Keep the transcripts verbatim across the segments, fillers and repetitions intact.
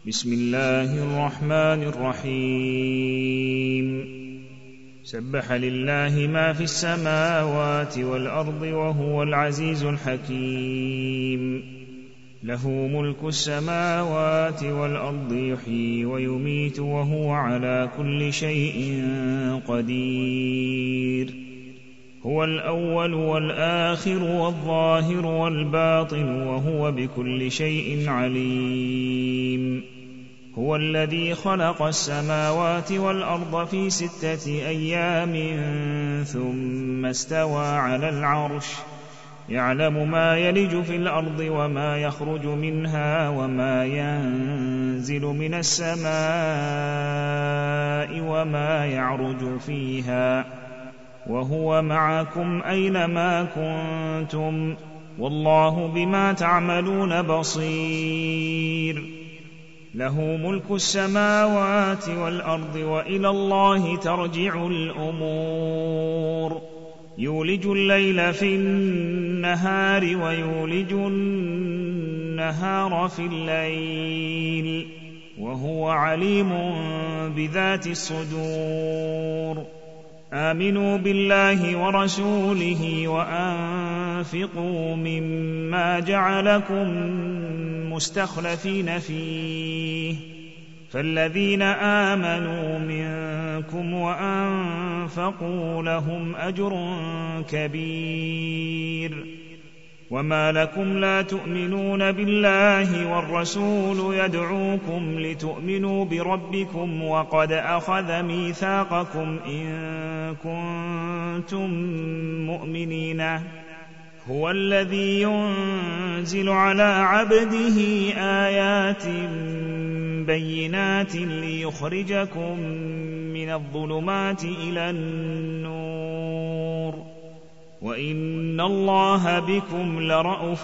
بسم الله الرحمن الرحيم سبح لله ما في السماوات والأرض وهو العزيز الحكيم له ملك السماوات والأرض يحيي ويميت وهو على كل شيء قدير هو الأول والآخر والظاهر والباطن وهو بكل شيء عليم هو الذي خلق السماوات والأرض في ستة أيام ثم استوى على العرش يعلم ما يلج في الأرض وما يخرج منها وما ينزل من السماء وما يعرج فيها وهو معكم أينما كنتم والله بما تعملون بصير له ملك السماوات والأرض وإلى الله ترجع الأمور يولج الليل في النهار ويولج النهار في الليل وهو عليم بذات الصدور آمنوا بالله ورسوله وأنفقوا مما جعلكم مستخلفين فيه فالذين آمنوا منكم وأنفقوا لهم أجر كبير وما لكم لا تؤمنون بالله والرسول يدعوكم لتؤمنوا بربكم وقد أخذ ميثاقكم إن كنتم مؤمنين هو الذي ينزل على عبده آيات بينات ليخرجكم من الظلمات إلى النور وإن الله بكم لرءوف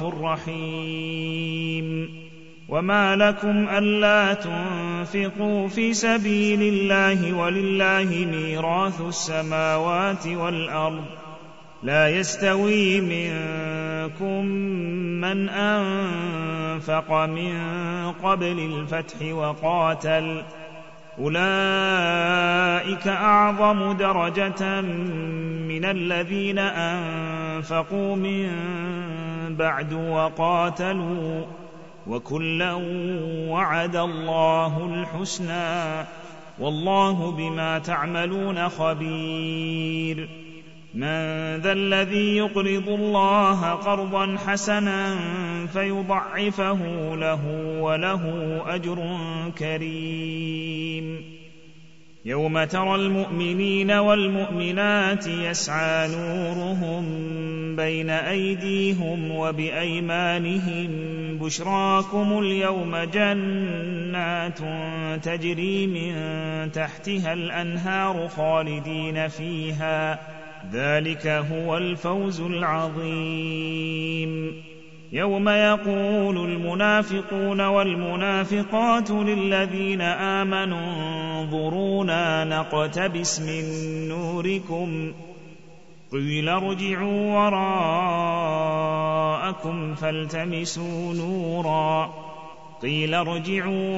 رحيم وما لكم ألا تنفقوا في سبيل الله ولله ميراث السماوات والأرض لا يستوي منكم من أنفق من قبل الفتح وقاتل أولئك أعظم درجة من الذين أنفقوا من بعد وقاتلوا وكلا وعد الله الحسنى والله بما تعملون خبير من ذا الذي يقرض الله قرضا حسنا فيضعفه له وله أجر كريم يوم ترى المؤمنين والمؤمنات يسعى نورهم بين أيديهم وبأيمانهم بشراكم اليوم جنات تجري من تحتها الأنهار خالدين فيها ذلك هو الفوز العظيم يوم يقول المنافقون والمنافقات للذين آمنوا انظرونا نقتبس من نوركم قيل ارجعوا وراءكم فالتمسوا نورا قيل ارجعوا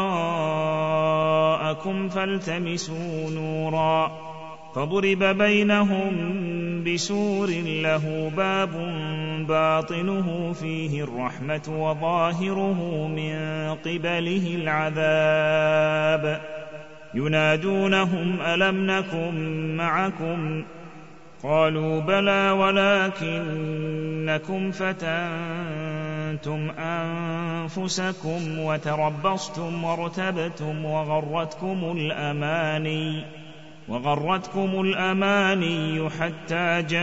وراءكم فالتمسوا نورا فضرب بينهم بسور له باب باطنه فيه الرحمة وظاهره من قبله العذاب ينادونهم ألم نكن معكم قالوا بلى ولكنكم فتنتم أنفسكم وتربصتم وارتبتم وغرتكم الأماني وغرتكم الأماني حتى جاء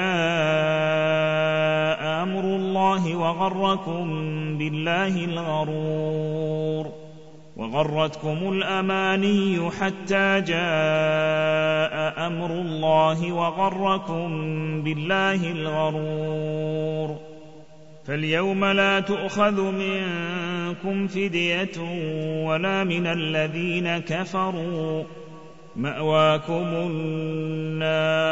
أمر الله وغركم بالله الغرور وغرتكم الأماني حتى جاء أمر الله وغركم بالله الغرور فاليوم لا تؤخذ منكم فدية ولا من الذين كفروا مأواكم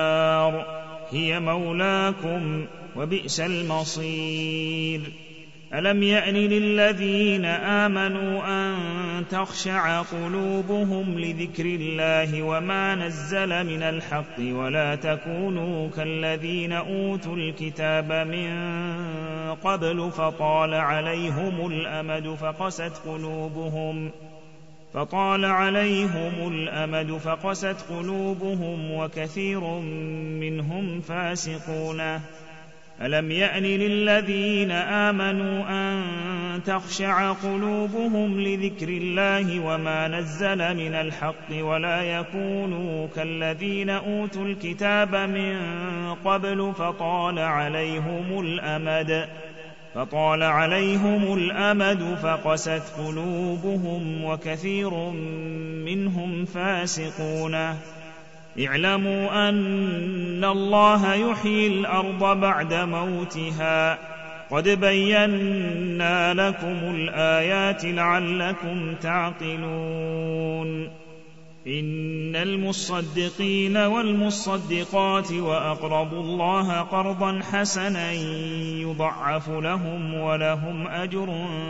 النار هي مولاكم وبئس المصير ألم يأن للذين آمنوا أن تخشع قلوبهم لذكر الله وما نزل من الحق ولا تكونوا كالذين أوتوا الكتاب من قبل فطال عليهم الأمد فقست قلوبهم فطال عليهم الأمد فقست قلوبهم وكثير منهم فاسقون ألم يأن للذين آمنوا أن تخشع قلوبهم لذكر الله وما نزل من الحق ولا يكونوا كالذين أوتوا الكتاب من قبل فطال عليهم الأمد فطال عليهم الأمد فقست قلوبهم وكثير منهم فاسقون اعلموا أن الله يحيي الأرض بعد موتها قد بينا لكم الآيات لعلكم تعقلون إن المصدقين والمصدقات وأقرضوا الله قرضا حسنا يضعف لهم ولهم أجر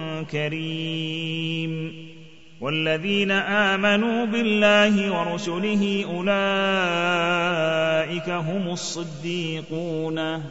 كريم والذين آمنوا بالله ورسله أولئك هم الصديقون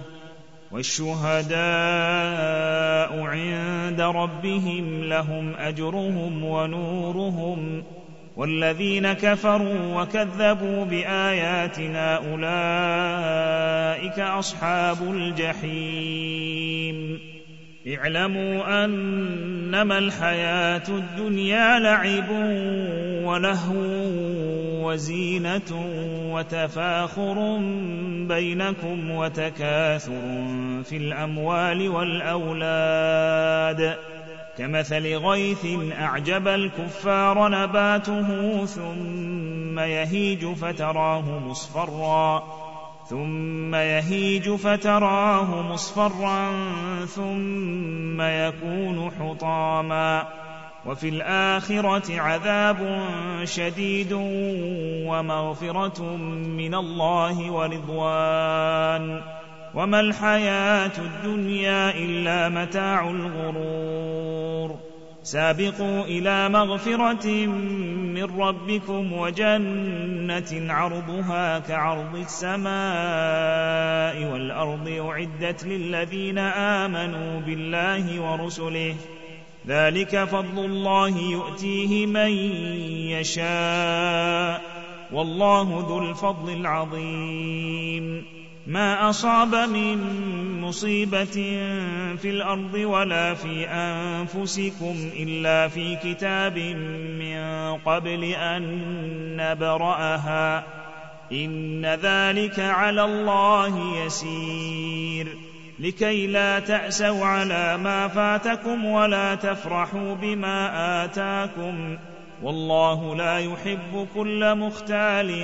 والشهداء عند ربهم لهم أجرهم ونورهم والذين كفروا وكذبوا بآياتنا أولئك أصحاب الجحيم اعلموا أنما الحياة الدنيا لعب ولهو وزينة وتفاخر بينكم وتكاثر في الأموال والأولاد كمثل غيث أعجب الكفار نباته ثم يهيج فتراه مصفرا ثم يهيج فتراه مصفرا ثم يكون حطاما وفي الآخرة عذاب شديد ومغفرة من الله ورضوان وما الحياة الدنيا إلا متاع الغرور سابقوا إلى مغفرة من ربكم وجنة عرضها كعرض السماء والأرض أعدت للذين آمنوا بالله ورسله ذلك فضل الله يؤتيه من يشاء والله ذو الفضل العظيم ما أصاب من مصيبة في الأرض ولا في أنفسكم إلا في كتاب من قبل أن نبرأها إن ذلك على الله يسير لكي لا تأسوا على ما فاتكم ولا تفرحوا بما آتاكم والله لا يحب كل مختال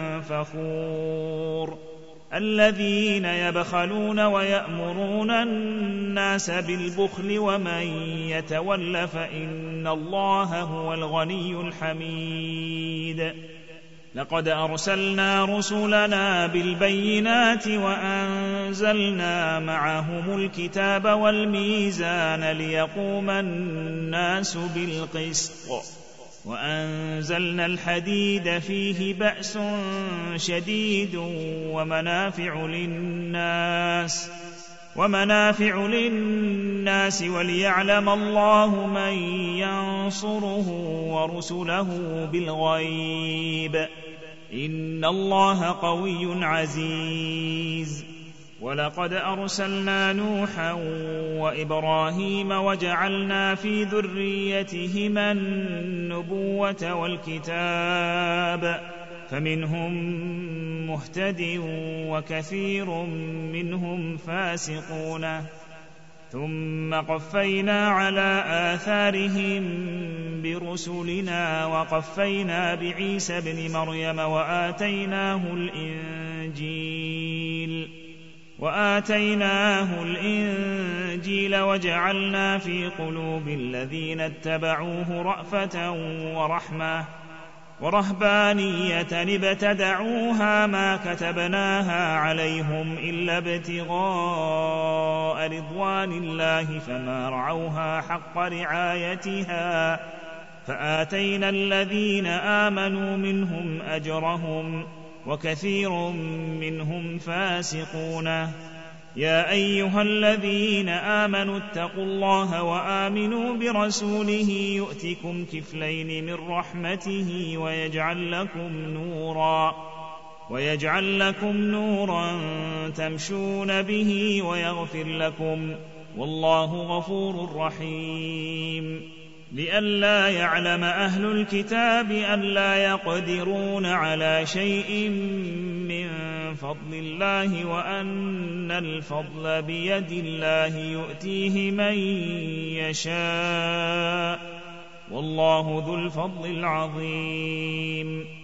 فخور الذين يبخلون ويأمرون الناس بالبخل ومن يتول فإن الله هو الغني الحميد لقد أرسلنا رسلنا بالبينات وأنزلنا معهم الكتاب والميزان ليقوم الناس بالقسط وأنزلنا الحديد فيه بأس شديد ومنافع للناس ومنافع للناس وليعلم الله من ينصره ورسله بالغيب إن الله قوي عزيز ولقد أرسلنا نوحا وإبراهيم وجعلنا في ذريتهما النبوة والكتاب فمنهم مهتد وكثير منهم فاسقون ثم قفينا على آثارهم برسلنا وقفينا بعيسى ابن مريم وآتيناه الإنجيل وآتيناه الإنجيل وجعلنا في قلوب الذين اتبعوه رأفة ورحمة ورهبانية ابتدعوها ما كتبناها عليهم إلا ابتغاء رضوان الله فما رعوها حق رعايتها فآتينا الذين آمنوا منهم أجرهم وكثير منهم فاسقون. يا أيها الذين آمنوا اتقوا الله وآمنوا برسوله يؤتكم كفلين من رحمته ويجعل لكم نورا ويجعل لكم نورا تمشون به ويغفر لكم والله غفور رحيم. لئلا يعلم أهل الكتاب ألا يقدرون على شيء من فضل الله وأن الفضل بيد الله يؤتيه من يشاء والله ذو الفضل العظيم.